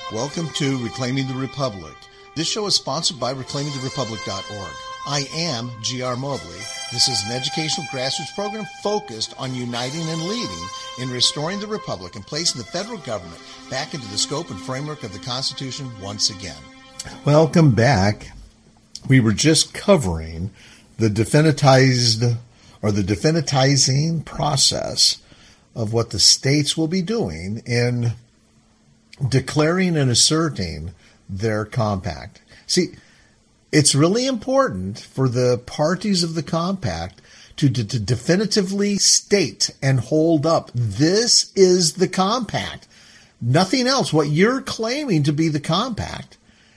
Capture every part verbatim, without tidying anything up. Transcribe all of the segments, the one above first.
Welcome to Reclaiming the Republic. This show is sponsored by reclaiming the republic dot org. I am G R Mobley. This is an educational grassroots program focused on uniting and leading in restoring the republic and placing the federal government back into the scope and framework of the Constitution once again. Welcome back. We were just covering the definitized or the definitizing process of what the states will be doing in declaring and asserting their compact. See, it's really important for the parties of the compact to, to, to definitively state and hold up, this is the compact. Nothing else. What you're claiming to be the compact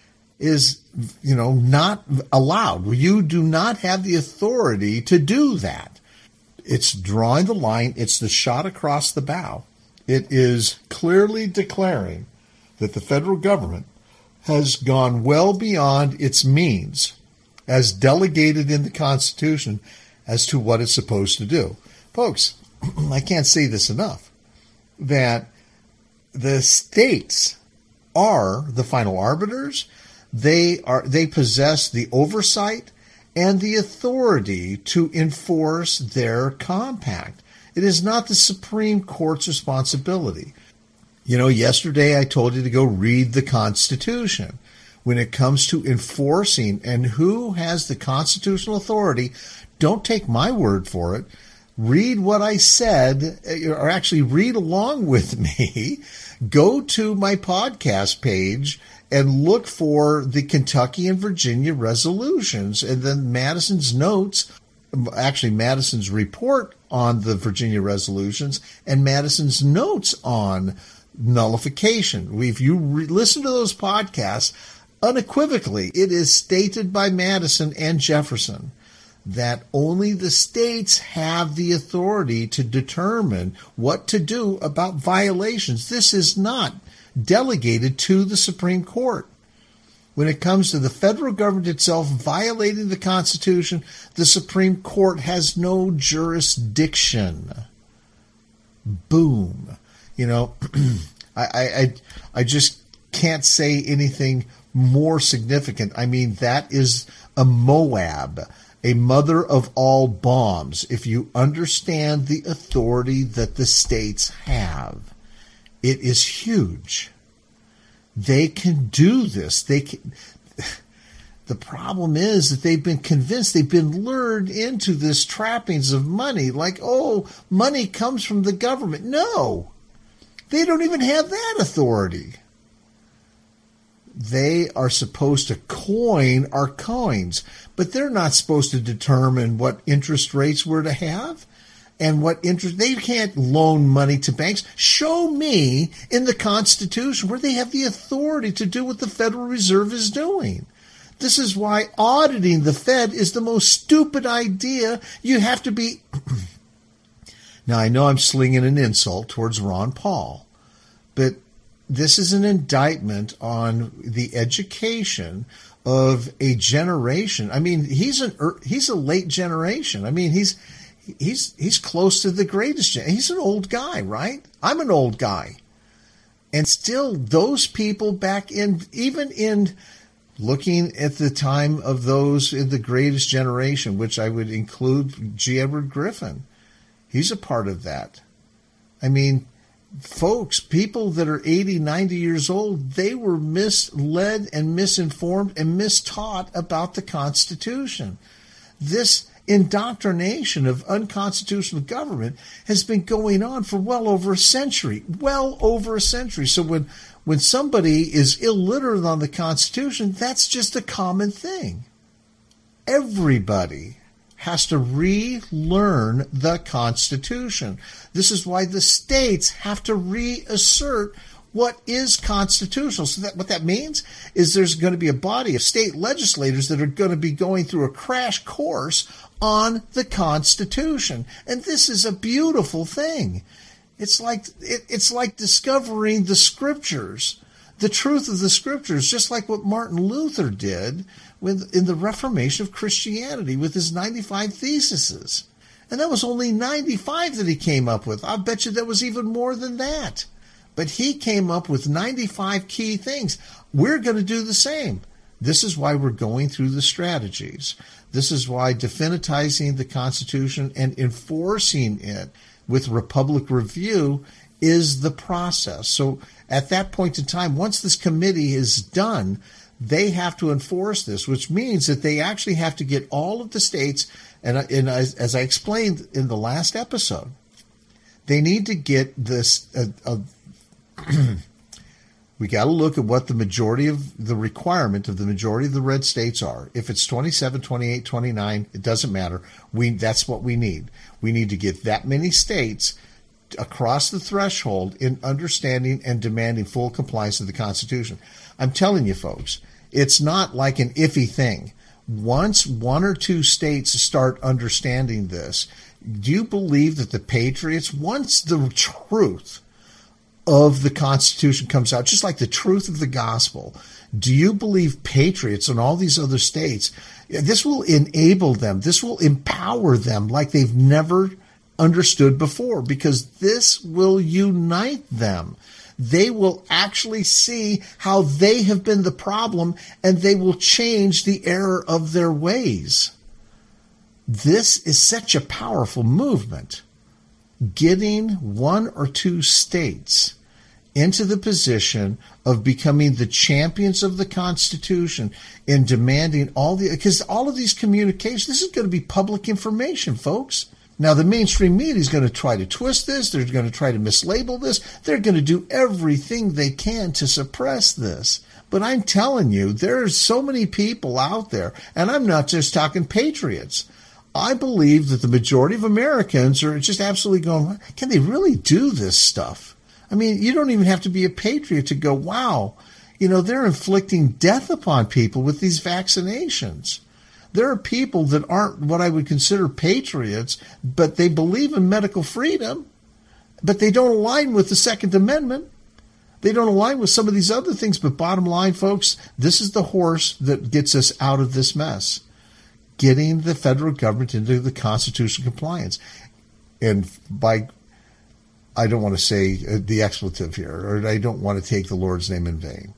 is, you know, not allowed. You do not have the authority to do that. It's drawing the line. It's the shot across the bow. It is clearly declaring that the federal government has gone well beyond its means as delegated in the Constitution as to what it's supposed to do. Folks, I can't say this enough, that the states are the final arbiters. They are they possess the oversight and the authority to enforce their compact. It is not the Supreme Court's responsibility. You know, yesterday I told you to go read the Constitution. When it comes to enforcing and who has the constitutional authority, don't take my word for it. Read what I said, or actually read along with me. Go to my podcast page and look for the Kentucky and Virginia resolutions, and then Madison's notes, actually Madison's report on the Virginia resolutions, and Madison's notes on nullification. If you re- listen to those podcasts, unequivocally, it is stated by Madison and Jefferson that only the states have the authority to determine what to do about violations. This is not delegated to the Supreme Court. When it comes to the federal government itself violating the Constitution, the Supreme Court has no jurisdiction. Boom. You know, I, I I just can't say anything more significant. I mean, that is a Moab, a mother of all bombs, if you understand the authority that the states have. It is huge. They can do this. They can. The problem is that they've been convinced, they've been lured into this trappings of money, like, oh, money comes from the government. No. They don't even have that authority. They are supposed to coin our coins, but they're not supposed to determine what interest rates we're to have and what interest. They can't loan money to banks. Show me in the Constitution where they have the authority to do what the Federal Reserve is doing. This is why auditing the Fed is the most stupid idea. You have to be... Now, I know I'm slinging an insult towards Ron Paul, but this is an indictment on the education of a generation. I mean, he's an he's a late generation. I mean, he's he's he's close to the greatest. He's an old guy, right? I'm an old guy, and still, those people back in, even in looking at the time of those in the greatest generation, which I would include G. Edward Griffin. He's a part of that. I mean, folks, people that are eighty, ninety years old, they were misled and misinformed and mistaught about the Constitution. This indoctrination of unconstitutional government has been going on for well over a century, well over a century. So when, when somebody is illiterate on the Constitution, that's just a common thing. Everybody has to relearn the Constitution. This is why the states have to reassert what is constitutional. So that what that means is there's going to be a body of state legislators that are going to be going through a crash course on the Constitution. And this is a beautiful thing. It's like it, it's like discovering the scriptures, the truth of the scriptures, just like what Martin Luther did with, in the Reformation of Christianity with his ninety-five theses. And that was only ninety-five that he came up with. I bet you there was even more than that. But he came up with ninety-five key things. We're going to do the same. This is why we're going through the strategies. This is why definitizing the Constitution and enforcing it with Republic Review is the process. So at that point in time, once this committee is done, they have to enforce this, which means that they actually have to get all of the states, and, and as, as I explained in the last episode, they need to get this. Uh, uh, we got to look at what the majority of the requirement of the majority of the red states are. If it's twenty-seven, twenty-eight, twenty-nine, it doesn't matter. We that's what we need. We need to get that many states across the threshold in understanding and demanding full compliance with the Constitution. I'm telling you, folks, it's not like an iffy thing. Once one or two states start understanding this, do you believe that the patriots, once the truth of the Constitution comes out, just like the truth of the gospel, do you believe patriots in all these other states, this will enable them, this will empower them like they've never understood before, because this will unite them. They will actually see how they have been the problem, and they will change the error of their ways. This is such a powerful movement. Getting one or two states into the position of becoming the champions of the Constitution and demanding all the, because all of these communications, this is going to be public information, folks. Now, the mainstream media is going to try to twist this. They're going to try to mislabel this. They're going to do everything they can to suppress this. But I'm telling you, there's so many people out there, and I'm not just talking patriots. I believe that the majority of Americans are just absolutely going, can they really do this stuff? I mean, you don't even have to be a patriot to go, wow, you know, they're inflicting death upon people with these vaccinations. There are people that aren't what I would consider patriots, but they believe in medical freedom, but they don't align with the Second Amendment. They don't align with some of these other things. But bottom line, folks, this is the horse that gets us out of this mess. Getting the federal government into the Constitution compliance. And by, I don't want to say the expletive here, or I don't want to take the Lord's name in vain.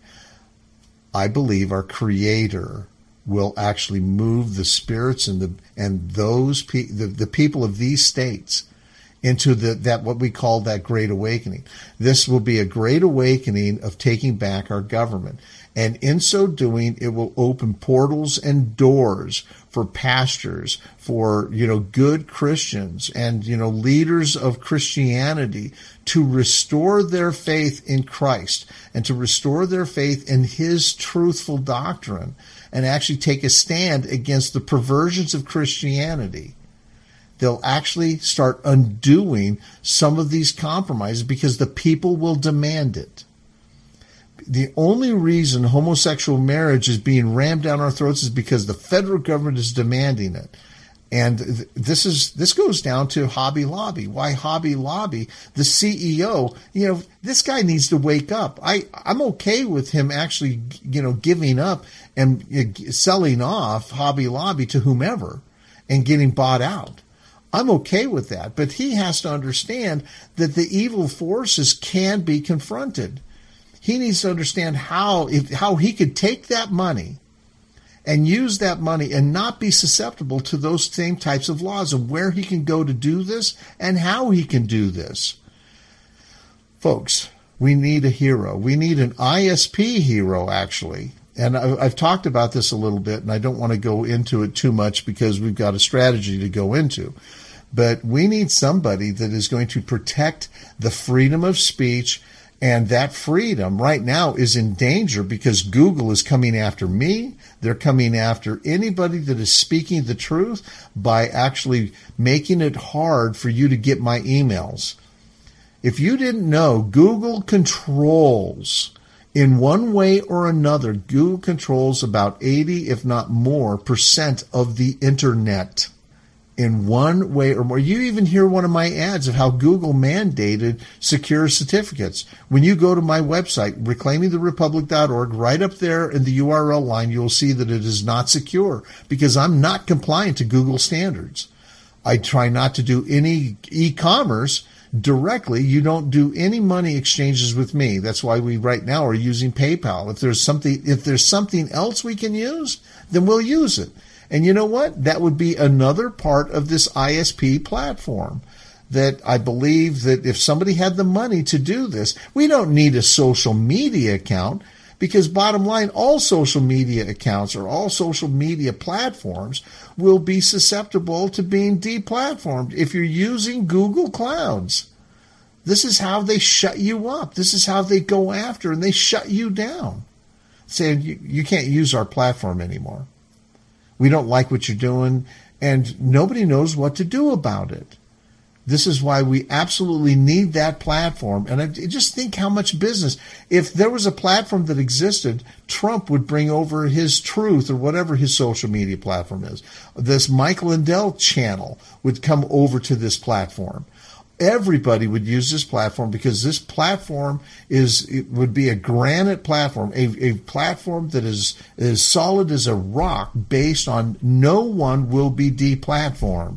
I believe our Creator will actually move the spirits and the and those pe- the, the people of these states into the that what we call that great awakening. This will be a great awakening of taking back our government. And in so doing, it will open portals and doors for pastors, for, you know, good Christians and, you know, leaders of Christianity to restore their faith in Christ and to restore their faith in his truthful doctrine and actually take a stand against the perversions of Christianity. They'll actually start undoing some of these compromises because the people will demand it. The only reason homosexual marriage is being rammed down our throats is because the federal government is demanding it. And th- this is this goes down to Hobby Lobby. Why Hobby Lobby? The C E O, you know, this guy needs to wake up. I, I'm okay with him actually, you know, giving up and uh, selling off Hobby Lobby to whomever and getting bought out. I'm okay with that. But he has to understand that the evil forces can be confronted. He needs to understand how if, how he could take that money and use that money and not be susceptible to those same types of laws, and where he can go to do this and how he can do this. Folks, we need a hero. We need an I S P hero, actually. And I've talked about this a little bit, and I don't want to go into it too much because we've got a strategy to go into. But we need somebody that is going to protect the freedom of speech. And that freedom right now is in danger because Google is coming after me. They're coming after anybody that is speaking the truth by actually making it hard for you to get my emails. If you didn't know, Google controls, in one way or another, Google controls about eighty, if not more, percent of the internet. In one way or more. You even hear one of my ads of how Google mandated secure certificates. When you go to my website, reclaiming the republic dot org, right up there in the U R L line, you'll see that it is not secure because I'm not compliant to Google standards. I try not to do any e-commerce directly. You don't do any money exchanges with me. That's why we right now are using PayPal. If there's something, if there's something else we can use, then we'll use it. And you know what? That would be another part of this I S P platform. That I believe that if somebody had the money to do this, we don't need a social media account, because bottom line, all social media accounts or all social media platforms will be susceptible to being deplatformed if you're using Google Clouds. This is how they shut you up. This is how they go after and they shut you down, saying you, you can't use our platform anymore. We don't like what you're doing, and nobody knows what to do about it. This is why we absolutely need that platform. And I just think how much business. If there was a platform that existed, Trump would bring over his Truth or whatever his social media platform is. This Mike Lindell channel would come over to this platform. Everybody would use this platform because this platform is it would be a granite platform, a, a platform that is as solid as a rock, based on no one will be deplatformed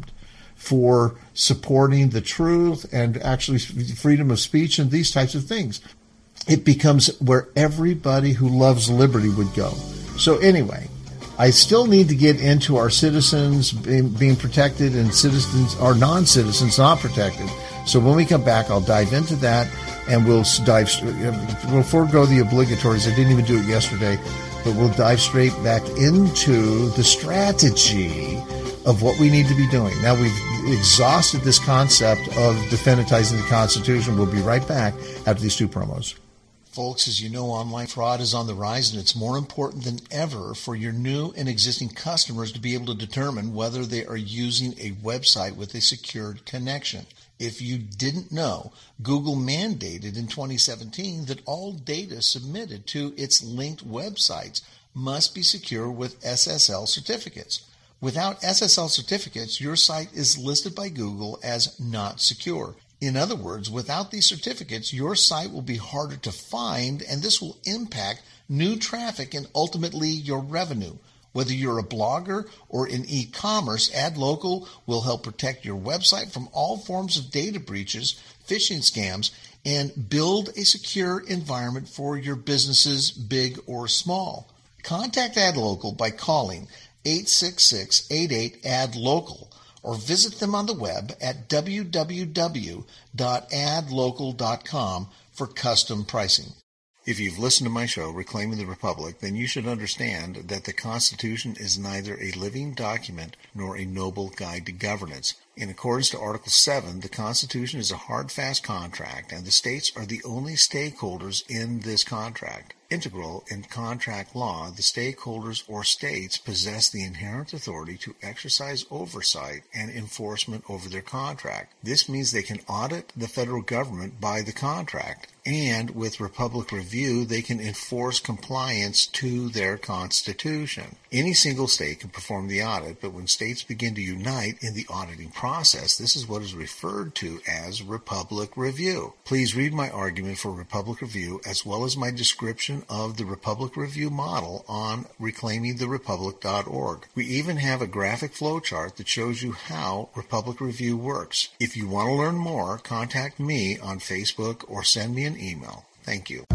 for supporting the truth and actually freedom of speech and these types of things. It becomes where everybody who loves liberty would go. So anyway, I still need to get into our citizens being, being protected and citizens or non-citizens not protected. So when we come back, I'll dive into that, and we'll dive. We'll forego the obligatories. I didn't even do it yesterday, but we'll dive straight back into the strategy of what we need to be doing. Now we've exhausted this concept of defendantizing the Constitution. We'll be right back after these two promos. Folks, as you know, online fraud is on the rise, and it's more important than ever for your new and existing customers to be able to determine whether they are using a website with a secured connection. If you didn't know, Google mandated in twenty seventeen that all data submitted to its linked websites must be secure with S S L certificates. Without S S L certificates, your site is listed by Google as not secure. In other words, without these certificates, your site will be harder to find, and this will impact new traffic and ultimately your revenue. Whether you're a blogger or in e-commerce, AdLocal will help protect your website from all forms of data breaches, phishing scams, and build a secure environment for your businesses, big or small. Contact AdLocal by calling eight six six, eight eight, A D local or visit them on the web at w w w dot ad local dot com for custom pricing. If you've listened to my show, Reclaiming the Republic, then you should understand that the Constitution is neither a living document nor a noble guide to governance. In accordance to Article seven, the Constitution is a hard, fast contract, and the states are the only stakeholders in this contract. Integral in contract law, the stakeholders or states possess the inherent authority to exercise oversight and enforcement over their contract. This means they can audit the federal government by the contract, and with Republic Review, they can enforce compliance to their Constitution. Any single state can perform the audit, but when states begin to unite in the auditing process, this is what is referred to as Republic Review. Please read my argument for Republic Review as well as my description of the Republic Review model on reclaiming the republic dot org. We even have a graphic flowchart that shows you how Republic Review works. If you want to learn more, contact me on Facebook or send me an email. Thank you.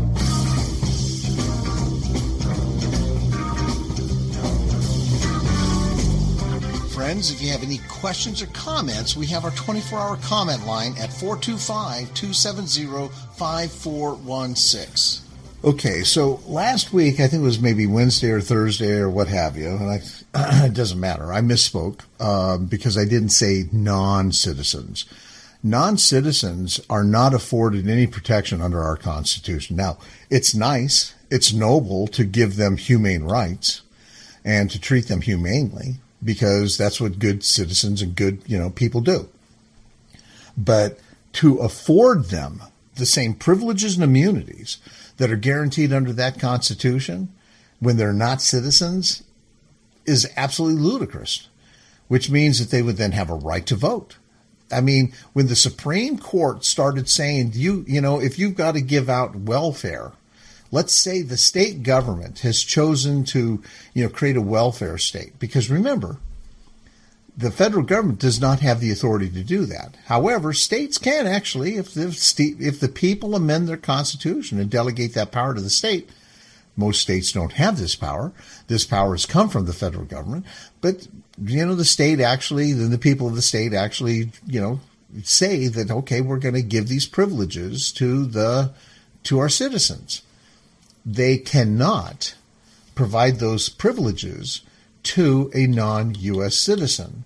Friends, if you have any questions or comments, we have our twenty-four hour comment line at four two five, two seven zero, five four one six. Okay, so last week, I think it was maybe Wednesday or Thursday or what have you, and I, it doesn't matter. I misspoke um, because I didn't say non-citizens. Non-citizens are not afforded any protection under our Constitution. Now, it's nice, it's noble to give them humane rights and to treat them humanely, because that's what good citizens and good, you know, people do. But to afford them the same privileges and immunities that are guaranteed under that Constitution when they're not citizens is absolutely ludicrous, which means that they would then have a right to vote. I mean, when the Supreme Court started saying, you, you know, if you've got to give out welfare, let's say the state government has chosen to, you know, create a welfare state. Because remember, The federal government does not have the authority to do that. However, states can actually, if the, if the people amend their constitution and delegate that power to the state. Most states don't have this power. This power has come from the federal government. But, you know, the state actually, the people of the state actually, you know, say that, okay, we're going to give these privileges to the to our citizens. They cannot provide those privileges to a non-U S citizen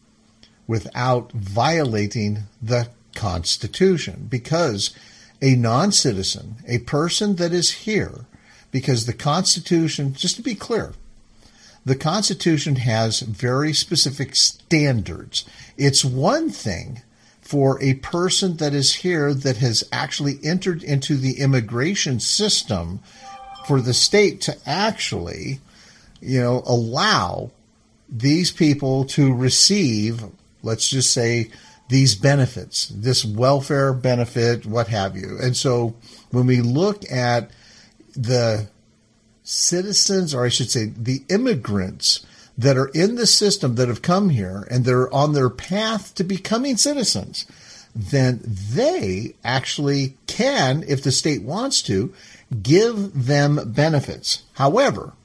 without violating the Constitution, because a non-citizen, a person that is here, because the Constitution, just to be clear, the Constitution has very specific standards. It's one thing for a person that is here that has actually entered into the immigration system for the state to actually, you know, allow these people to receive, let's just say, these benefits, this welfare benefit, what have you. And so when we look at the citizens, or I should say the immigrants that are in the system that have come here and they're on their path to becoming citizens, then they actually can, if the state wants to, give them benefits. However,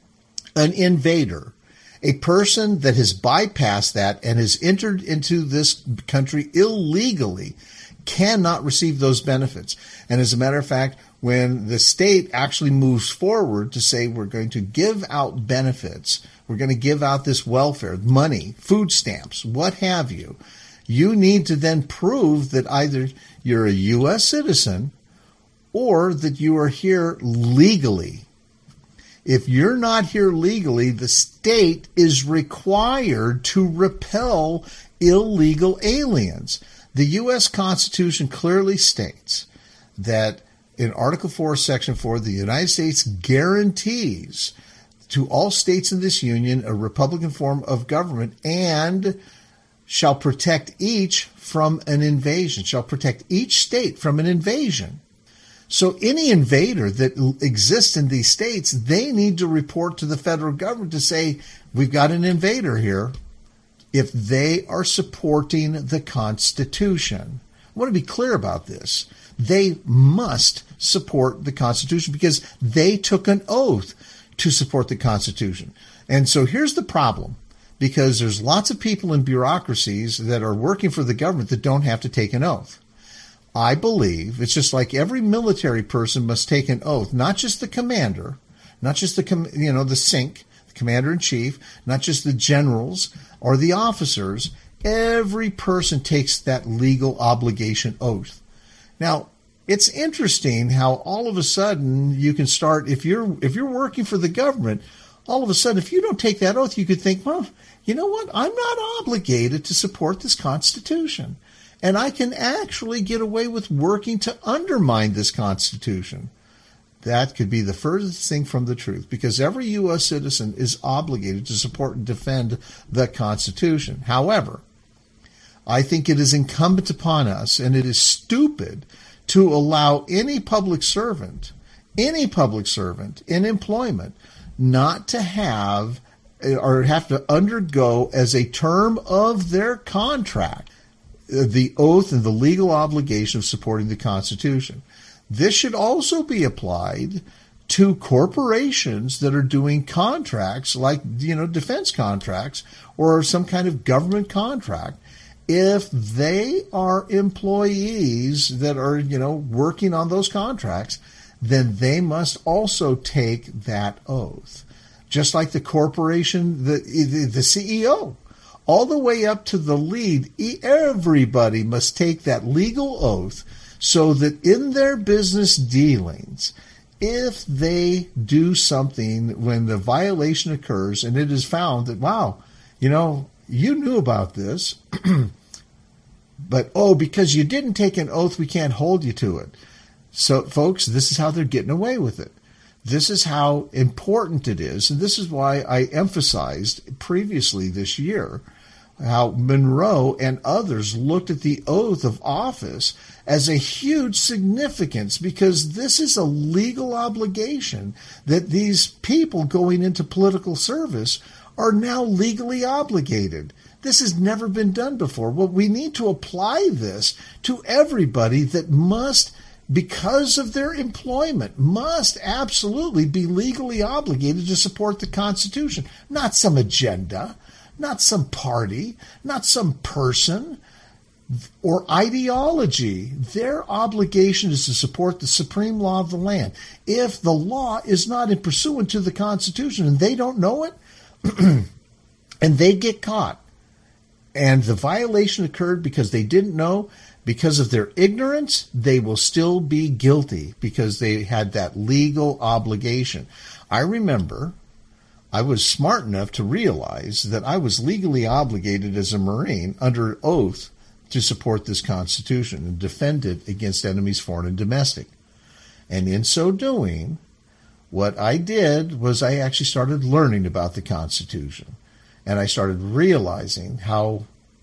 an invader, a person that has bypassed that and has entered into this country illegally, cannot receive those benefits. And as a matter of fact, when the state actually moves forward to say we're going to give out benefits, we're going to give out this welfare, money, food stamps, what have you, you need to then prove that either you're a U S citizen or that you are here legally. If you're not here legally, the state is required to repel illegal aliens. The U S Constitution clearly states that in Article four, Section four, the United States guarantees to all states in this union a republican form of government and shall protect each from an invasion, shall protect each state from an invasion. So any invader that exists in these states, they need to report to the federal government to say, we've got an invader here, if they are supporting the Constitution. I want to be clear about this. They must support the Constitution because they took an oath to support the Constitution. And so here's the problem, because there's lots of people in bureaucracies that are working for the government that don't have to take an oath. I believe it's just like every military person must take an oath, not just the commander, not just the, com- you know, the S I N C, the commander in chief, not just the generals or the officers. Every person takes that legal obligation oath. Now, it's interesting how all of a sudden you can start, if you're if you're working for the government, all of a sudden, if you don't take that oath, you could think, well, you know what? I'm not obligated to support this Constitution. And I can actually get away with working to undermine this Constitution. That could be the furthest thing from the truth, because every U S citizen is obligated to support and defend the Constitution. However, I think it is incumbent upon us, and it is stupid to allow any public servant, any public servant in employment, not to have or have to undergo as a term of their contract the oath and the legal obligation of supporting the Constitution. This should also be applied to corporations that are doing contracts like, you know, defense contracts or some kind of government contract. If they are employees that are, you know, working on those contracts, then they must also take that oath. Just like the corporation, the, the, the C E O, all the way up to the lead, everybody must take that legal oath so that in their business dealings, if they do something when the violation occurs and it is found that, wow, you know, you knew about this, but, oh, because you didn't take an oath, we can't hold you to it. So, folks, this is how they're getting away with it. This is how important it is. And this is why I emphasized previously this year how Monroe and others looked at the oath of office as a huge significance, because this is a legal obligation that these people going into political service are now legally obligated. This has never been done before. Well, we need to apply this to everybody that must, because of their employment, must absolutely be legally obligated to support the Constitution. Not some agenda, not some party, not some person or ideology. Their obligation is to support the supreme law of the land. If the law is not in pursuant to the Constitution and they don't know it, and they get caught, and the violation occurred because they didn't know, because of their ignorance, they will still be guilty because they had that legal obligation. I remember I was smart enough to realize that I was legally obligated as a Marine under oath to support this Constitution and defend it against enemies, foreign and domestic. And in so doing, what I did was I actually started learning about the Constitution. And I started realizing how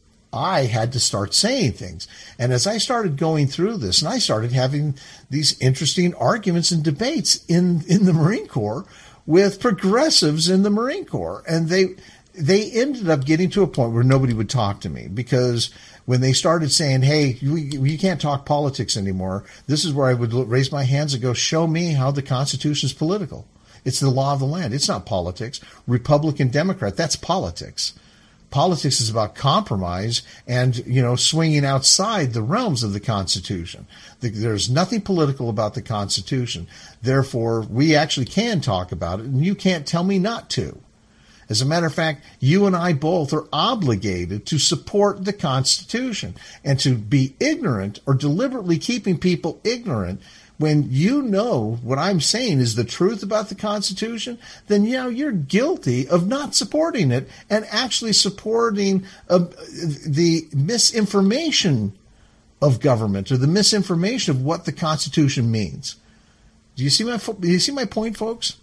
I had to start saying things. And as I started going through this, and I started having these interesting arguments and debates in, in the Marine Corps with progressives in the Marine Corps. And they they ended up getting to a point where nobody would talk to me, because when they started saying, hey, you, you can't talk politics anymore, this is where I would raise my hands and go, show me how the Constitution is political. It's the law of the land. It's not politics. Republican, Democrat, that's politics. Politics is about compromise and, you know, swinging outside the realms of the Constitution. There's nothing political about the Constitution. Therefore, we actually can talk about it, and you can't tell me not to. As a matter of fact, you and I both are obligated to support the Constitution, and to be ignorant or deliberately keeping people ignorant when you know what I'm saying is the truth about the Constitution, then, you know, you're guilty of not supporting it and actually supporting uh, the misinformation of government, or the misinformation of what the Constitution means. Do you see my, do you see my point, folks?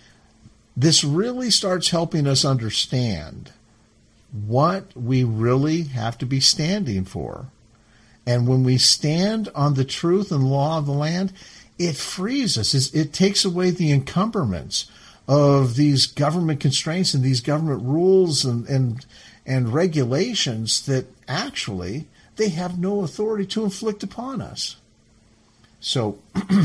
This really starts helping us understand what we really have to be standing for. And when we stand on the truth and law of the land, it frees us. It takes away the encumbrance of these government constraints and these government rules and, and, and regulations that actually they have no authority to inflict upon us. So,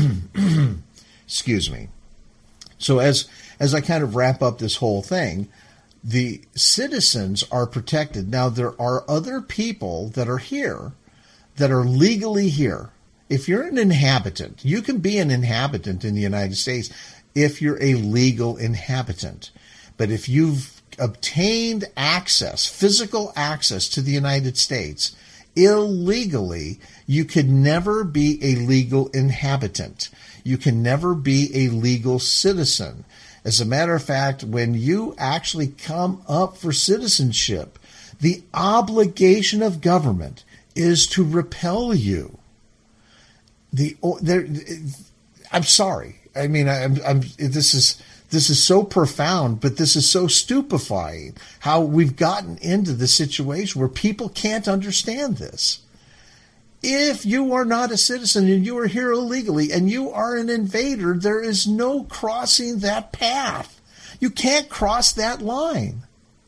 excuse me. So as, as I kind of wrap up this whole thing, the citizens are protected. Now, there are other people that are here that are legally here. If you're an inhabitant, you can be an inhabitant in the United States if you're a legal inhabitant. But if you've obtained access, physical access to the United States illegally, you could never be a legal inhabitant. You can never be a legal citizen. As a matter of fact, when you actually come up for citizenship, the obligation of government is to repel you. The there, I'm sorry. I mean, I'm, I'm. This is this is so profound, but this is so stupefying. How we've gotten into the situation where people can't understand this. If you are not a citizen and you are here illegally and you are an invader, there is no crossing that path. You can't cross that line.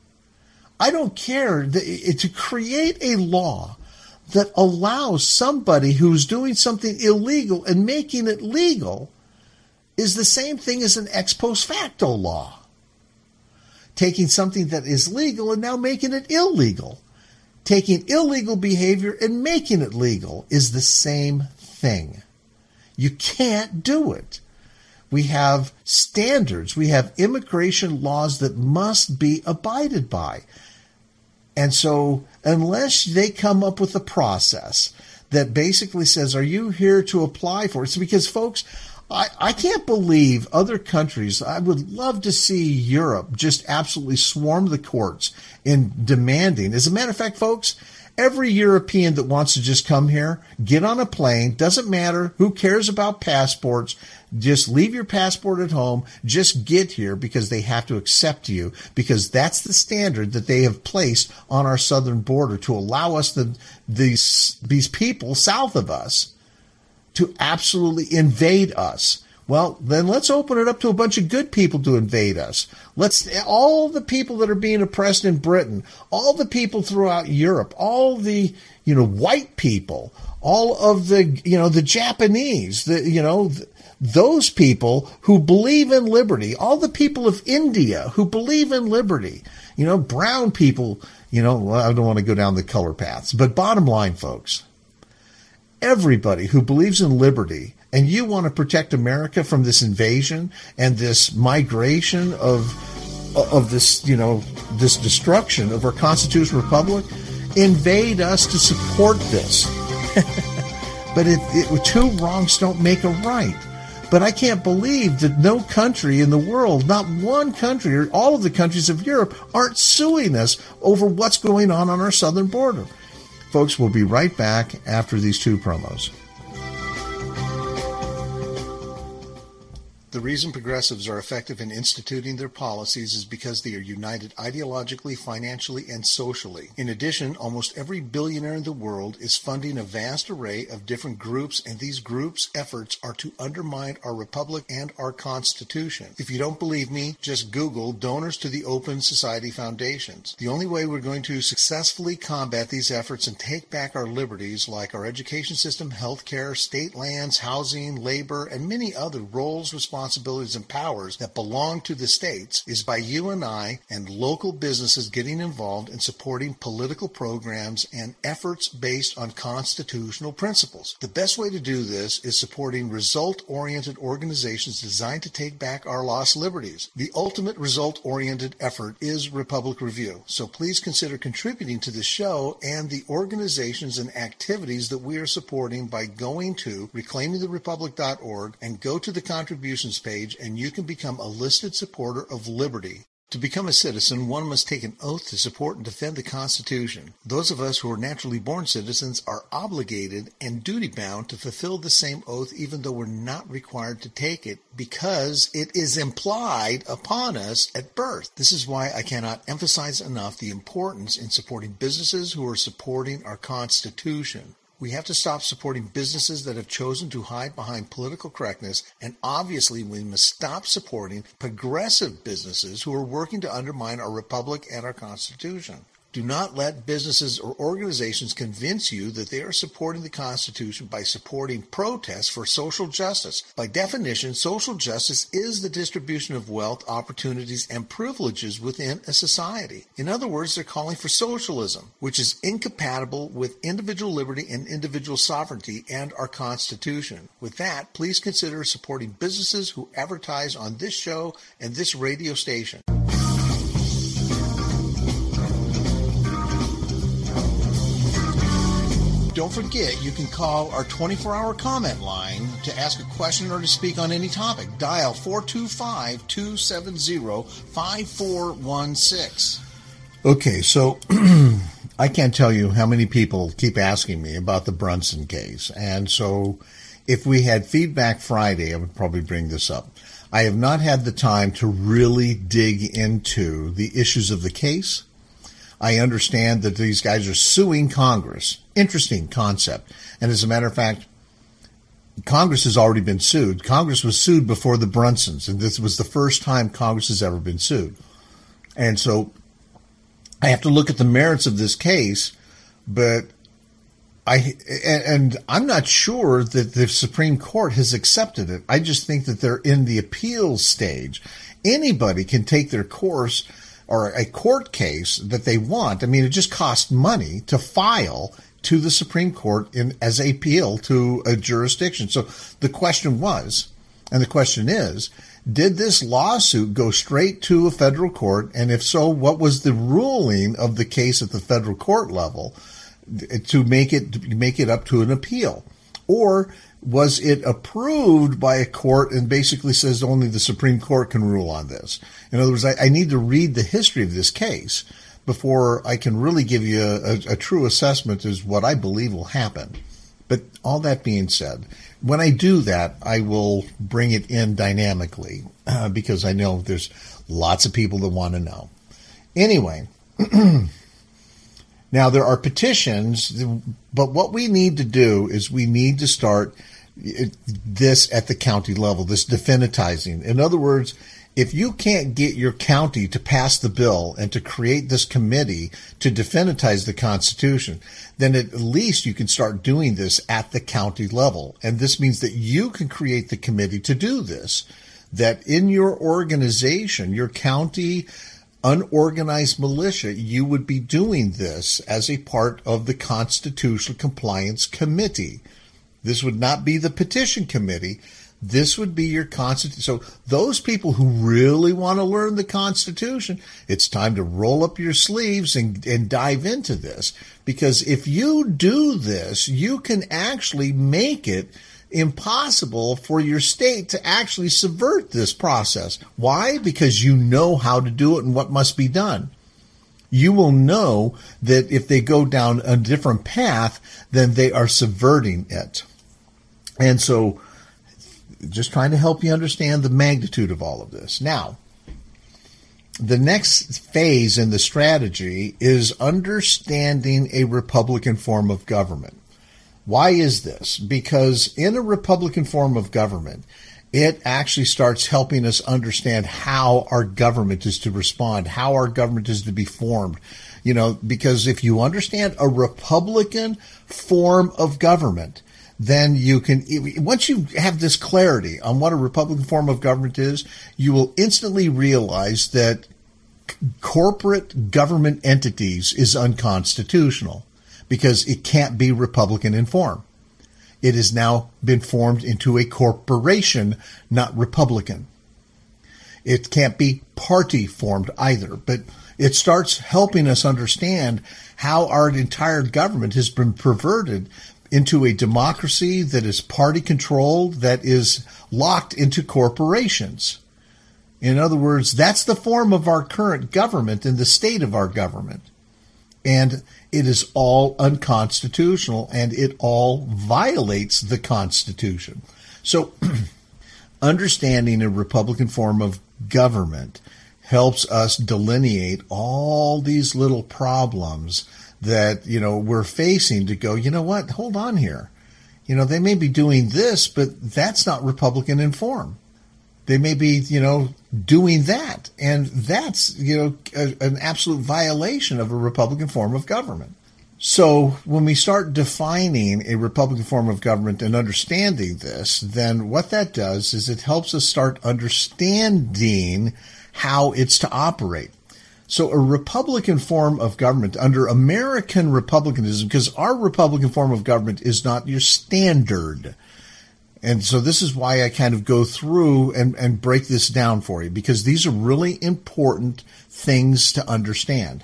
I don't care that, to create a law that allows somebody who's doing something illegal and making it legal is the same thing as an ex post facto law. Taking something that is legal and now making it illegal. Taking illegal behavior and making it legal is the same thing. You can't do it. We have standards. We have immigration laws that must be abided by. And so unless they come up with a process that basically says, are you here to apply for it? It's because, folks, I, I can't believe other countries. I would love to see Europe just absolutely swarm the courts in demanding. As a matter of fact, folks, every European that wants to just come here, get on a plane, doesn't matter, who cares about passports, just leave your passport at home, just get here because they have to accept you, because that's the standard that they have placed on our southern border to allow us, the, these, these people south of us, to absolutely invade us Well, then let's open it up to a bunch of good people to invade us. Let's, all the people that are being oppressed in Britain, all the people throughout Europe, all the, you know, white people, all of the, you know, the Japanese, the, you know, th- those people who believe in liberty, all the people of India who believe in liberty, you know, brown people, you know, well, I don't want to go down the color paths, but bottom line, folks, everybody who believes in liberty, and you want to protect America from this invasion and this migration of of this, you know, this destruction of our constitutional republic, invade us to support this. But it, it, two wrongs don't make a right. But I can't believe that no country in the world, not one country, or all of the countries of Europe, aren't suing us over what's going on on our southern border. Folks, we'll be right back after these two promos. The reason progressives are effective in instituting their policies is because they are united ideologically, financially, and socially. In addition, almost every billionaire in the world is funding a vast array of different groups, and these groups' efforts are to undermine our republic and our Constitution. If you don't believe me, just Google donors to the Open Society Foundations. The only way we're going to successfully combat these efforts and take back our liberties, like our education system, health care, state lands, housing, labor, and many other roles, responsibilities, responsibilities and powers that belong to the states, is by you and I and local businesses getting involved in supporting political programs and efforts based on constitutional principles. The best way to do this is supporting result-oriented organizations designed to take back our lost liberties. The ultimate result-oriented effort is Republic Review, so please consider contributing to the show and the organizations and activities that we are supporting by going to reclaiming the republic dot org and go to the contributions page, and you can become a listed supporter of liberty. To become a citizen, one must take an oath to support and defend the Constitution. Those of us who are naturally born citizens are obligated and duty-bound to fulfill the same oath, even though we're not required to take it, because it is implied upon us at birth. This is why I cannot emphasize enough the importance in supporting businesses who are supporting our Constitution. We have to stop supporting businesses that have chosen to hide behind political correctness, and obviously we must stop supporting progressive businesses who are working to undermine our republic and our Constitution. Do not let businesses or organizations convince you that they are supporting the Constitution by supporting protests for social justice. By definition, social justice is the distribution of wealth, opportunities, and privileges within a society. In other words, they're calling for socialism, which is incompatible with individual liberty and individual sovereignty and our Constitution. With that, please consider supporting businesses who advertise on this show and this radio station. Don't forget, you can call our twenty-four hour comment line to ask a question or to speak on any topic. Dial four two five, two seven zero, five four one six. Okay, so I can't tell you how many people keep asking me about the Brunson case. And so if we had feedback Friday, I would probably bring this up. I have not had the time to really dig into the issues of the case. I understand that these guys are suing Congress. Interesting concept. And as a matter of fact, Congress has already been sued. Congress was sued before the Brunsons, and this was the first time Congress has ever been sued. And so I have to look at the merits of this case, but I and I'm not sure that the Supreme Court has accepted it. I just think that they're in the appeals stage. Anybody can take their course or a court case that they want. I mean, it just costs money to file to the Supreme Court in as a appeal to a jurisdiction. So the question was, and the question is, did this lawsuit go straight to a federal court? And if so, what was the ruling of the case at the federal court level to make it to make it up to an appeal? Or was it approved by a court and basically says only the Supreme Court can rule on this? In other words, I, I need to read the history of this case before I can really give you a, a, a true assessment as what I believe will happen. But all that being said, when I do that, I will bring it in dynamically uh, because I know there's lots of people that want to know. Anyway, now there are petitions, but what we need to do is we need to start it, this at the county level, this definitizing. In other words, if you can't get your county to pass the bill and to create this committee to definitize the Constitution, then at least you can start doing this at the county level. And this means that you can create the committee to do this, that in your organization, your county unorganized militia, you would be doing this as a part of the Constitutional Compliance Committee. This would not be the petition committee. This would be your Constitution. So those people who really want to learn the Constitution, it's time to roll up your sleeves and, and dive into this. Because if you do this, you can actually make it impossible for your state to actually subvert this process. Why? Because you know how to do it and what must be done. You will know that if they go down a different path, then they are subverting it. And so, just trying to help you understand the magnitude of all of this. Now, the next phase in the strategy is understanding a Republican form of government. Why is this? Because in a Republican form of government, it actually starts helping us understand how our government is to respond, how our government is to be formed. You know, because if you understand a Republican form of government, then you can, once you have this clarity on what a Republican form of government is, you will instantly realize that corporate government entities is unconstitutional because it can't be Republican in form. It has now been formed into a corporation, not Republican. It can't be party formed either, but it starts helping us understand how our entire government has been perverted into a democracy that is party controlled, that is locked into corporations. In other words, that's the form of our current government and the state of our government. And it is all unconstitutional, and it all violates the Constitution. So understanding a Republican form of government helps us delineate all these little problems that, you know, we're facing to go, you know what, hold on here. You know, they may be doing this, but that's not Republican in form. They may be, you know, doing that. And that's, you know, a, an absolute violation of a Republican form of government. So when we start defining a Republican form of government and understanding this, then what that does is it helps us start understanding how it's to operate. So a Republican form of government under American republicanism, because our Republican form of government is not your standard. And so this is why I kind of go through and, and break this down for you, because these are really important things to understand.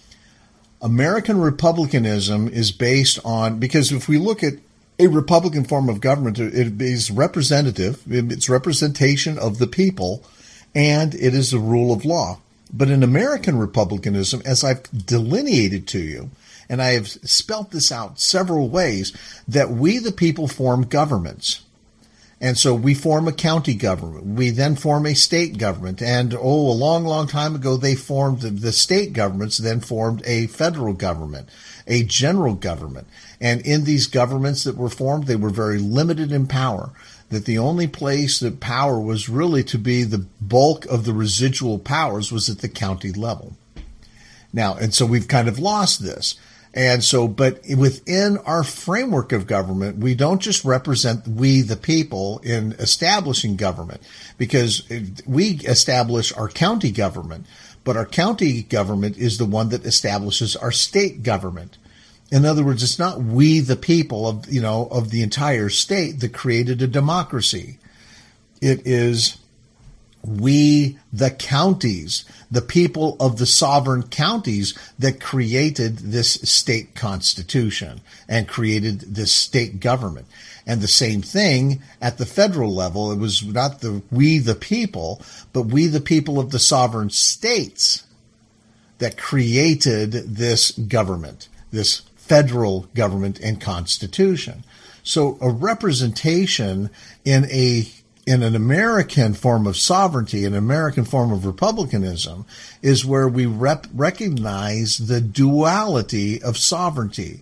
American republicanism is based on, because if we look at a Republican form of government, it is representative, it's representation of the people, and it is the rule of law. But in American republicanism, as I've delineated to you, and I have spelt this out several ways, that we the people form governments. And so we form a county government. We then form a state government. And, oh, a long, long time ago, they formed, the state governments then formed a federal government, a general government. And in these governments that were formed, they were very limited in power. That the only place that power was really to be the bulk of the residual powers was at the county level. Now, and so we've kind of lost this. And so, but within our framework of government, we don't just represent we the people in establishing government, because we establish our county government, but our county government is the one that establishes our state government. In other words, it's not we the people of, you know, of the entire state that created a democracy. It is we the counties, the people of the sovereign counties that created this state constitution and created this state government. And the same thing at the federal level. It was not the we the people, but we the people of the sovereign states that created this government, this federal government and constitution. So a representation in a in an American form of sovereignty, an American form of republicanism, is where we rep- recognize the duality of sovereignty.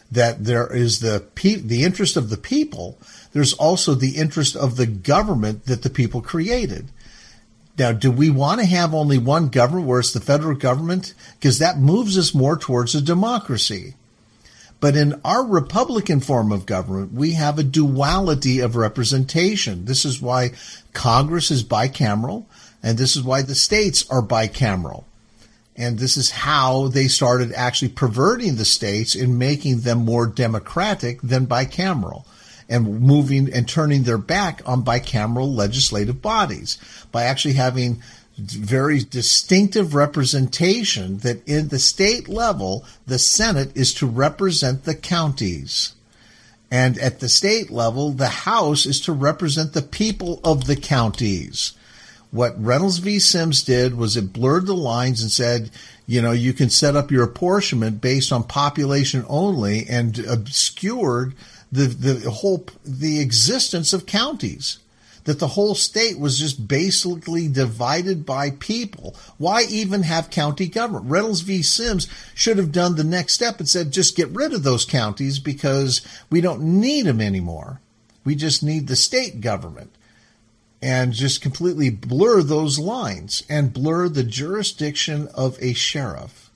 that there is the pe- the interest of the people. There's also the interest of the government that the people created. Now, do we want to have only one government where it's the federal government? Because that moves us more towards a democracy. But in our Republican form of government, we have a duality of representation. This is why Congress is bicameral, and this is why the states are bicameral. And this is how they started actually perverting the states in making them more democratic than bicameral, and moving and turning their back on bicameral legislative bodies by actually having very distinctive representation that in the state level, the Senate is to represent the counties. And at the state level, the House is to represent the people of the counties. What Reynolds v. Sims did was it blurred the lines and said, you know, you can set up your apportionment based on population only, and obscured the, the whole, the existence of counties. That the whole state was just basically divided by people. Why even have county government? Reynolds v. Sims should have done the next step and said, just get rid of those counties because we don't need them anymore. We just need the state government. And just completely blur those lines and blur the jurisdiction of a sheriff.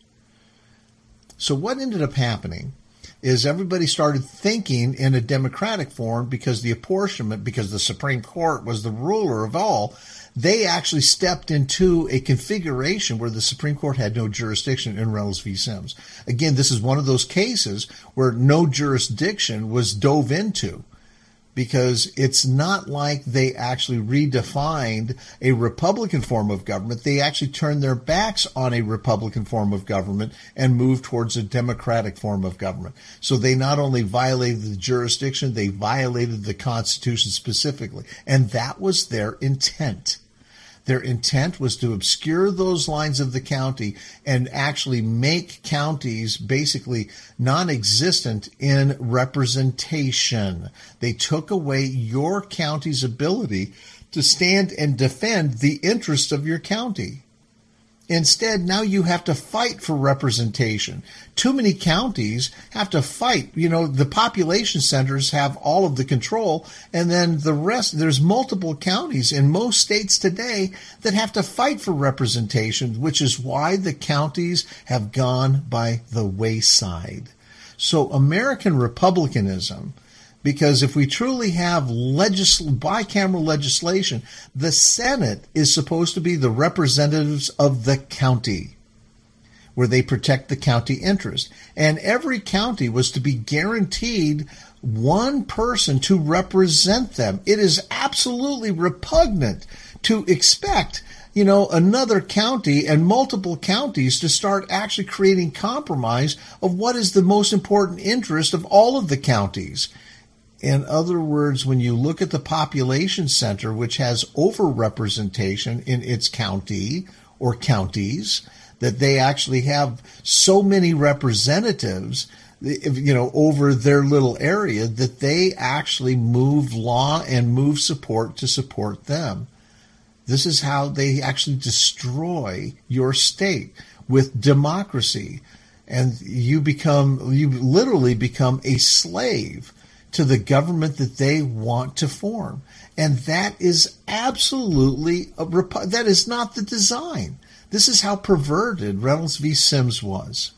So what ended up happening is everybody started thinking in a democratic form because the apportionment, because the Supreme Court was the ruler of all, they actually stepped into a configuration where the Supreme Court had no jurisdiction in Reynolds v. Sims. Again, this is one of those cases where no jurisdiction was dove into, because it's not like they actually redefined a Republican form of government. They actually turned their backs on a Republican form of government and moved towards a democratic form of government. So they not only violated the jurisdiction, they violated the Constitution specifically. And that was their intent. Their intent was to obscure those lines of the county and actually make counties basically non-existent in representation. They took away your county's ability to stand and defend the interests of your county. Instead, now you have to fight for representation. Too many counties have to fight. You know, the population centers have all of the control, and then the rest, there's multiple counties in most states today that have to fight for representation, which is why the counties have gone by the wayside. So American republicanism, because if we truly have legis- bicameral legislation, the Senate is supposed to be the representatives of the county, where they protect the county interest. And every county was to be guaranteed one person to represent them. It is absolutely repugnant to expect, you know, another county and multiple counties to start actually creating compromise of what is the most important interest of all of the counties. In other words, when you look at the population center, which has overrepresentation in its county or counties, that they actually have so many representatives, you know, over their little area that they actually move law and move support to support them. This is how they actually destroy your state with democracy. And you become, you literally become a slave to the government that they want to form. And that is absolutely, a, that is not the design. This is how perverted Reynolds v. Sims was.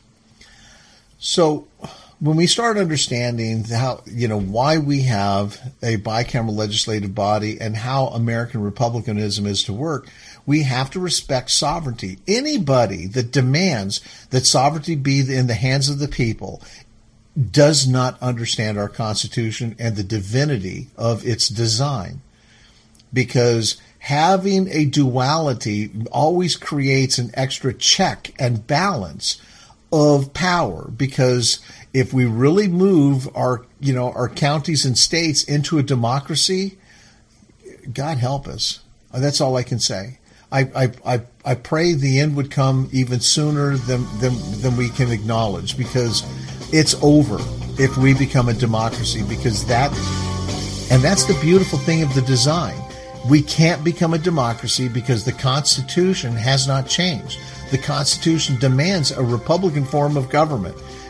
So when we start understanding how, you know, why we have a bicameral legislative body and how American republicanism is to work, we have to respect sovereignty. Anybody that demands that sovereignty be in the hands of the people does not understand our Constitution and the divinity of its design. Because having a duality always creates an extra check and balance of power. Because if we really move our, you know, our counties and states into a democracy, God help us. That's all I can say. I, I, I, I pray the end would come even sooner than, than, than we can acknowledge, because it's over if we become a democracy, because that, and that's the beautiful thing of the design. We can't become a democracy because the Constitution has not changed. The Constitution demands a Republican form of government.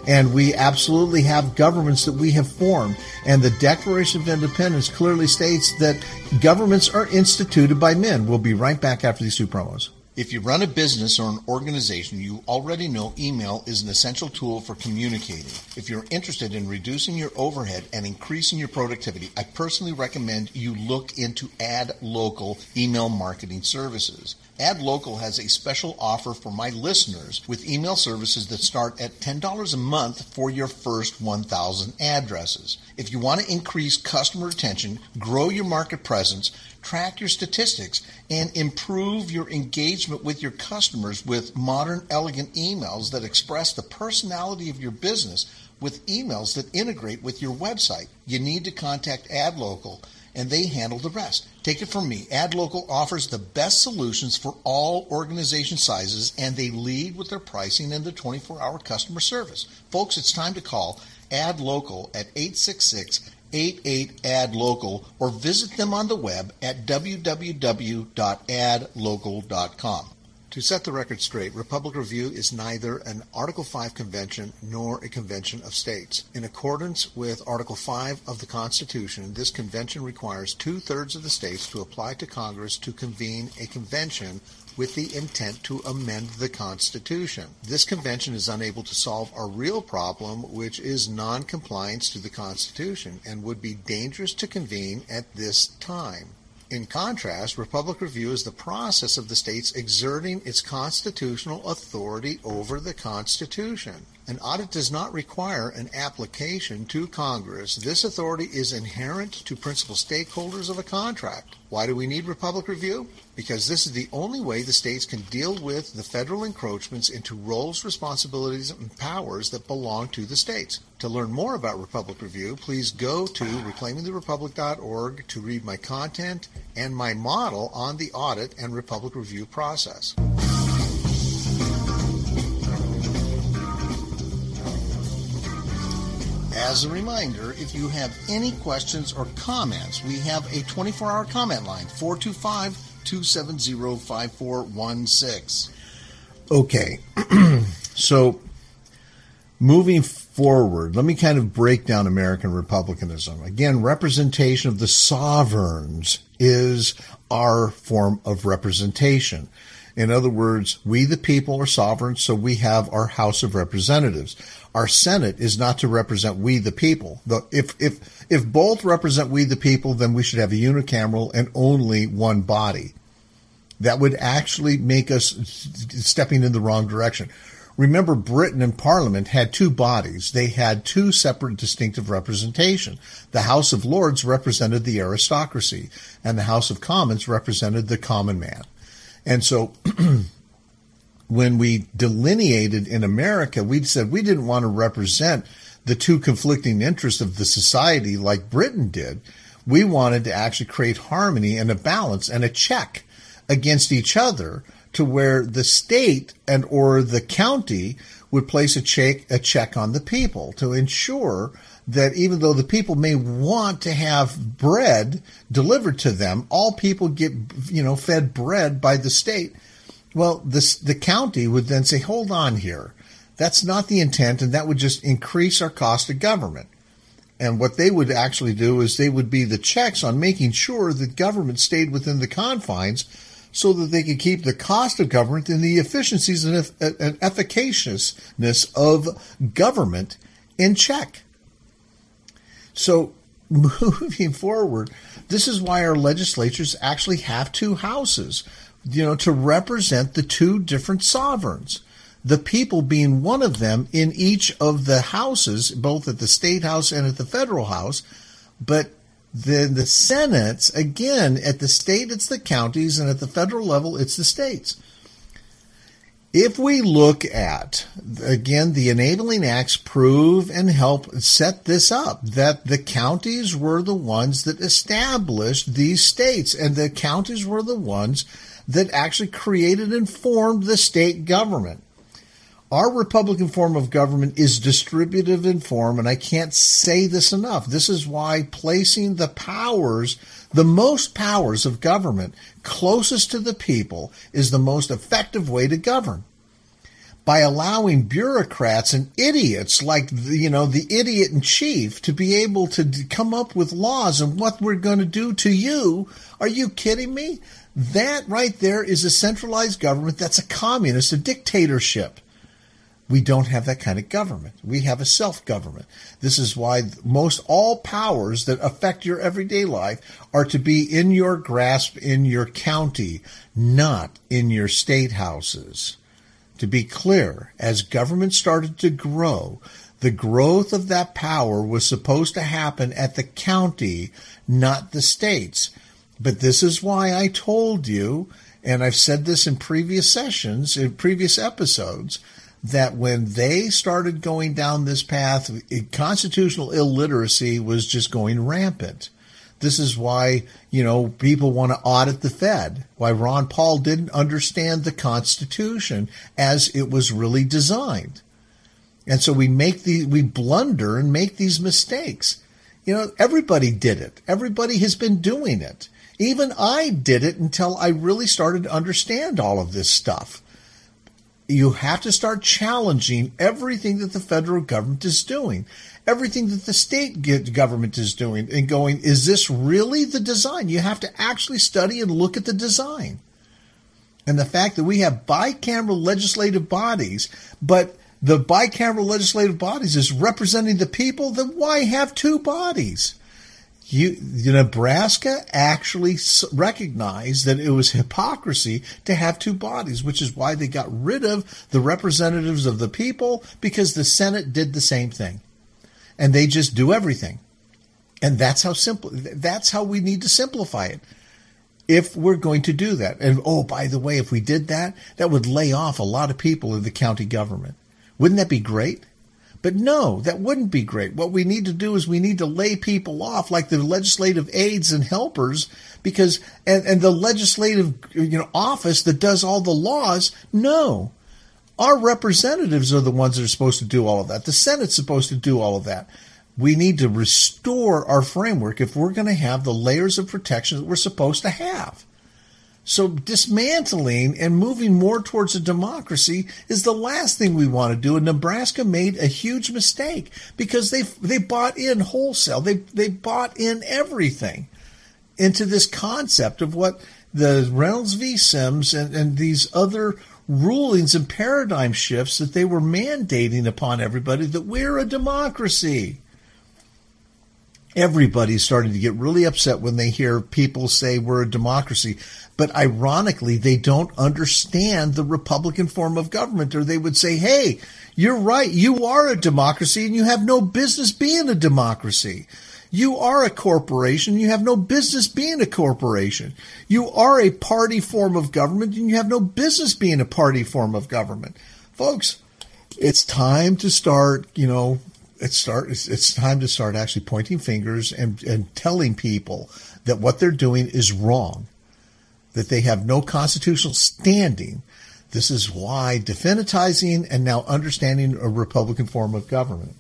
And we absolutely have governments that we have formed. And the Declaration of Independence clearly states that governments are instituted by men. We'll be right back after these two promos. If you run a business or an organization, you already know email is an essential tool for communicating. If you're interested in reducing your overhead and increasing your productivity, I personally recommend you look into AdLocal email marketing services. AdLocal has a special offer for my listeners with email services that start at ten dollars a month for your first one thousand addresses. If you want to increase customer retention, grow your market presence, track your statistics, and improve your engagement with your customers with modern, elegant emails that express the personality of your business with emails that integrate with your website, you need to contact AdLocal, and they handle the rest. Take it from me. AdLocal offers the best solutions for all organization sizes, and they lead with their pricing and their twenty-four hour customer service. Folks, it's time to call AdLocal at eight six six, eight eight, A D local or visit them on the web at w w w dot ad local dot com. To set the record straight, Republic Review is neither an Article five convention nor a convention of states. In accordance with Article five of the Constitution, this convention requires two-thirds of the states to apply to Congress to convene a convention with the intent to amend the Constitution. This convention is unable to solve a real problem, which is non-compliance to the Constitution, and would be dangerous to convene at this time. In contrast, Republic Review is the process of the states exerting its constitutional authority over the Constitution. An audit does not require an application to Congress. This authority is inherent to principal stakeholders of a contract. Why do we need Republic Review? Because this is the only way the states can deal with the federal encroachments into roles, responsibilities, and powers that belong to the states. To learn more about Republic Review, please go to reclaiming the republic dot org to read my content and my model on the audit and Republic Review process. As a reminder, if you have any questions or comments, we have a twenty-four hour comment line, four two five, two seven zero, five four one six. Okay, so moving forward, let me kind of break down American republicanism. Again, representation of the sovereigns is our form of representation. In other words, we the people are sovereign, so we have our House of Representatives. Our Senate is not to represent we the people. The, if if if both represent we the people, then we should have a unicameral and only one body. That would actually make us stepping in the wrong direction. Remember, Britain in Parliament had two bodies. They had two separate distinctive representation. The House of Lords represented the aristocracy, and the House of Commons represented the common man. And so when we delineated in America, we said we didn't want to represent the two conflicting interests of the society like Britain did. We wanted to actually create harmony and a balance and a check against each other to where the state and or the county would place a check, a check on the people to ensure that even though the people may want to have bread delivered to them, all people get, you know, fed bread by the state. Well, this, the county would then say, hold on here. That's not the intent, and that would just increase our cost of government. And what they would actually do is they would be the checks on making sure that government stayed within the confines so that they could keep the cost of government and the efficiencies and efficaciousness of government in check. So moving forward, this is why our legislatures actually have two houses, you know, to represent the two different sovereigns, the people being one of them in each of the houses, both at the state house and at the federal house. But then the Senates, again, at the state, it's the counties, and at the federal level, it's the states. If we look at, again, the enabling acts prove and help set this up, that the counties were the ones that established these states, and the counties were the ones that actually created and formed the state government. Our Republican form of government is distributive in form, and I can't say this enough. This is why placing the powers, the most powers of government, closest to the people is the most effective way to govern. by allowing bureaucrats and idiots like, you know, the idiot in chief to be able to come up with laws and what we're going to do to you. Are you kidding me? That right there is a centralized government. That's a communist, a dictatorship. We don't have that kind of government. We have a self-government. This is why most all powers that affect your everyday life are to be in your grasp in your county, not in your state houses. To be clear, as government started to grow, the growth of that power was supposed to happen at the county, not the states. But this is why I told you, and I've said this in previous sessions, in previous episodes, that when they started going down this path, constitutional illiteracy was just going rampant. This is why, you know, people want to audit the Fed, why Ron Paul didn't understand the Constitution as it was really designed. And so we make the, we blunder and make these mistakes. You know, everybody did it. Everybody has been doing it. Even I did it until I really started to understand all of this stuff. You have to start challenging everything that the federal government is doing, everything that the state government is doing, and going, is this really the design? You have to actually study and look at the design. And the fact that we have bicameral legislative bodies, but the bicameral legislative bodies is representing the people, then why have two bodies? You, Nebraska actually recognized that it was hypocrisy to have two bodies, which is why they got rid of the representatives of the people, because the Senate did the same thing. And they just do everything. And that's how simple, that's how we need to simplify it. If we're going to do that. And oh, by the way, if we did that, that would lay off a lot of people in the county government. Wouldn't that be great? But no, that wouldn't be great. What we need to do is we need to lay people off like the legislative aides and helpers, because and, and the legislative you know office that does all the laws. No, our representatives are the ones that are supposed to do all of that. The Senate's supposed to do all of that. We need to restore our framework if we're going to have the layers of protection that we're supposed to have. So dismantling and moving more towards a democracy is the last thing we want to do. And Nebraska made a huge mistake because they they bought in wholesale. They they bought in everything into this concept of what the Reynolds v. Sims and, and these other rulings and paradigm shifts that they were mandating upon everybody, that we're a democracy. Everybody's starting to get really upset when they hear people say we're a democracy. But ironically, they don't understand the Republican form of government, or they would say, hey, you're right. You are a democracy and you have no business being a democracy. You are a corporation. You have no business being a corporation. You are a party form of government and you have no business being a party form of government. Folks, it's time to start, you know, It's start. It's, it's time to start actually pointing fingers and, and telling people that what they're doing is wrong, that they have no constitutional standing. This is why definitizing and now understanding a Republican form of government.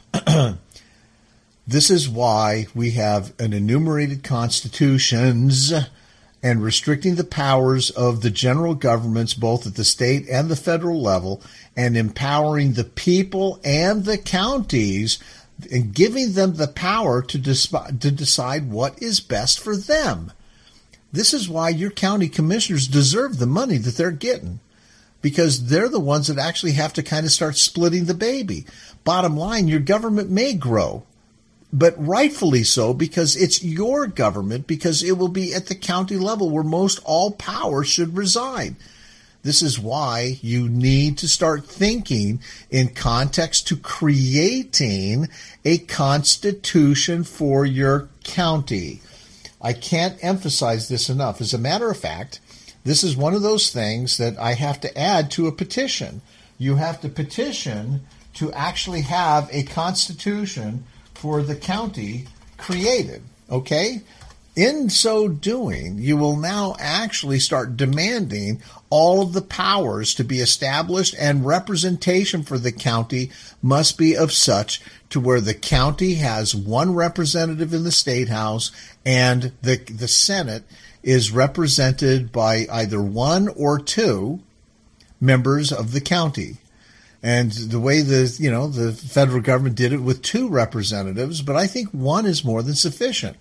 This is why we have an enumerated constitutions and restricting the powers of the general governments, both at the state and the federal level, and empowering the people and the counties and giving them the power to, desp- to decide what is best for them. This is why your county commissioners deserve the money that they're getting, because they're the ones that actually have to kind of start splitting the baby. Bottom line, your government may grow, but rightfully so, because it's your government, because it will be at the county level where most all power should reside. This is why you need to start thinking in context to creating a constitution for your county. I can't emphasize this enough. As a matter of fact, this is one of those things that I have to add to a petition. You have to petition to actually have a constitution for the county created, okay? In so doing, you will now actually start demanding all of the powers to be established, and representation for the county must be of such to where the county has one representative in the State House and the, the Senate is represented by either one or two members of the county. And the way the, you know, the federal government did it with two representatives, but I think one is more than sufficient.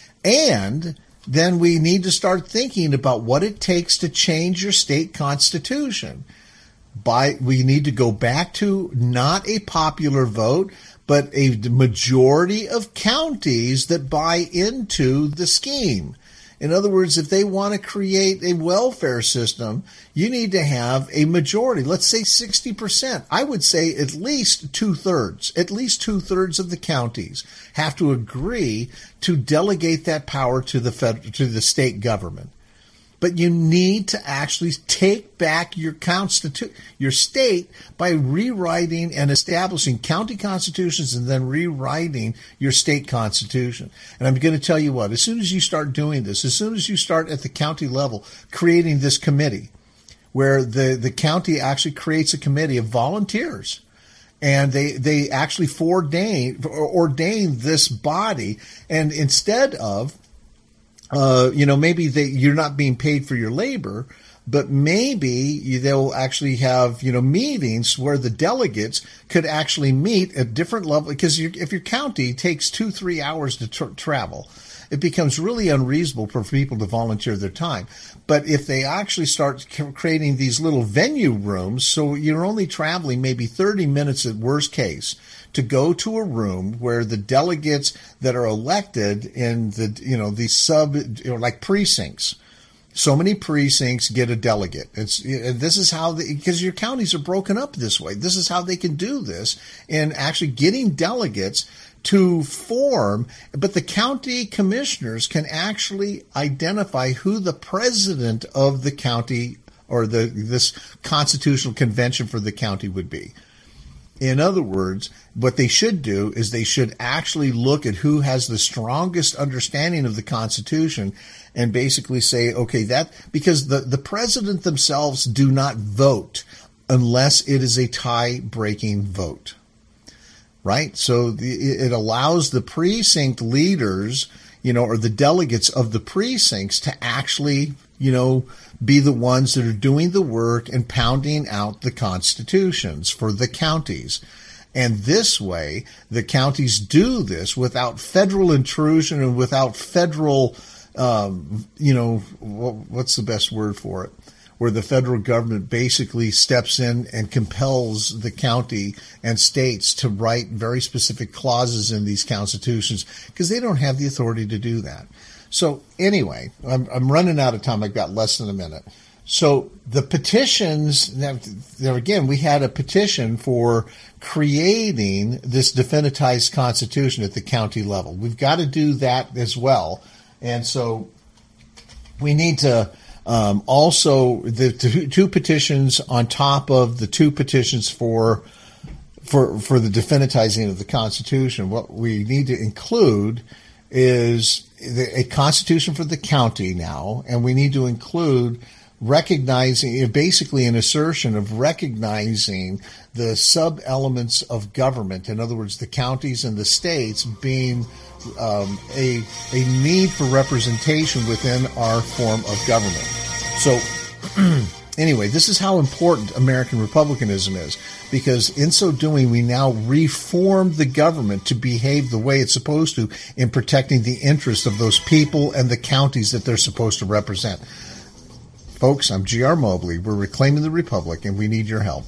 And then we need to start thinking about what it takes to change your state constitution. By, we need to go back to not a popular vote, but a majority of counties that buy into the scheme. In other words, if they want to create a welfare system, you need to have a majority. Let's say sixty percent. I would say at least two-thirds. At least two-thirds of the counties have to agree to delegate that power to the federal, to the state government. But you need to actually take back your constitu- your state by rewriting and establishing county constitutions and then rewriting your state constitution. And I'm going to tell you what, as soon as you start doing this, as soon as you start at the county level creating this committee, where the, the county actually creates a committee of volunteers, and they, they actually foreordain, ordain this body, and instead of Uh, you know, maybe they, you're not being paid for your labor, but maybe you, they'll actually have, you know, meetings where the delegates could actually meet at different levels. Because if your county takes two, three hours to tra- travel, it becomes really unreasonable for people to volunteer their time. But if they actually start creating these little venue rooms, so you're only traveling maybe thirty minutes at worst case, to go to a room where the delegates that are elected in the, you know, these sub, you know, like precincts, so many precincts get a delegate. It's, this is how, the, because your counties are broken up this way. This is how they can do this, in actually getting delegates to form, but the county commissioners can actually identify who the president of the county or the, this constitutional convention for the county would be. In other words, what they should do is they should actually look at who has the strongest understanding of the Constitution and basically say, okay, that, because the, the president themselves do not vote unless it is a tie-breaking vote, right? So the, it allows the precinct leaders, you know, or the delegates of the precincts to actually, you know, be the ones that are doing the work and pounding out the constitutions for the counties. And this way, the counties do this without federal intrusion and without federal, um, you know, what's the best word for it? Where the federal government basically steps in and compels the county and states to write very specific clauses in these constitutions, because they don't have the authority to do that. So anyway, I'm, I'm running out of time. I've got less than a minute. So the petitions, now, there again, we had a petition for creating this definitized constitution at the county level. We've got to do that as well. And so we need to um, also, the two, two petitions on top of the two petitions for for for the definitizing of the Constitution. What we need to include is a constitution for the county now, and we need to include recognizing, basically an assertion of recognizing the sub-elements of government. In other words, the counties and the states being um, a, a need for representation within our form of government. So anyway, this is how important American republicanism is, because in so doing, we now reform the government to behave the way it's supposed to in protecting the interests of those people and the counties that they're supposed to represent. Folks, I'm G R Mobley. We're reclaiming the Republic, and we need your help.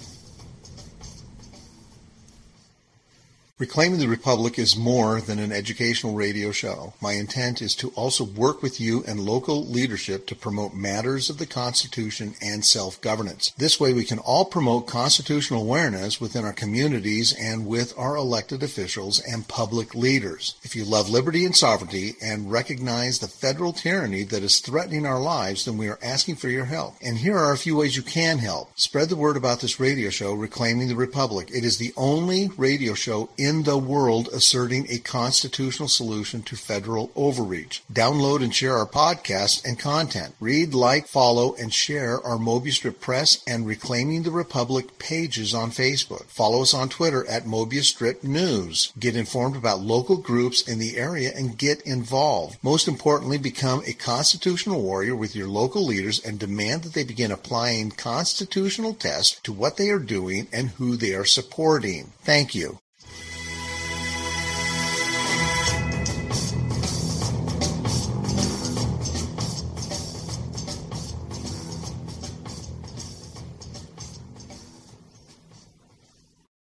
Reclaiming the Republic is more than an educational radio show. My intent is to also work with you and local leadership to promote matters of the Constitution and self-governance. This way we can all promote constitutional awareness within our communities and with our elected officials and public leaders. If you love liberty and sovereignty and recognize the federal tyranny that is threatening our lives, then we are asking for your help. And here are a few ways you can help. Spread the word about this radio show, Reclaiming the Republic. It is the only radio show in in the world asserting a constitutional solution to federal overreach. Download and share our podcast and content. Read, like, follow, and share our Mobius Strip Press and Reclaiming the Republic pages on Facebook. Follow us on Twitter at Mobius Strip News. Get informed about local groups in the area and get involved. Most importantly, become a constitutional warrior with your local leaders and demand that they begin applying constitutional tests to what they are doing and who they are supporting. Thank you.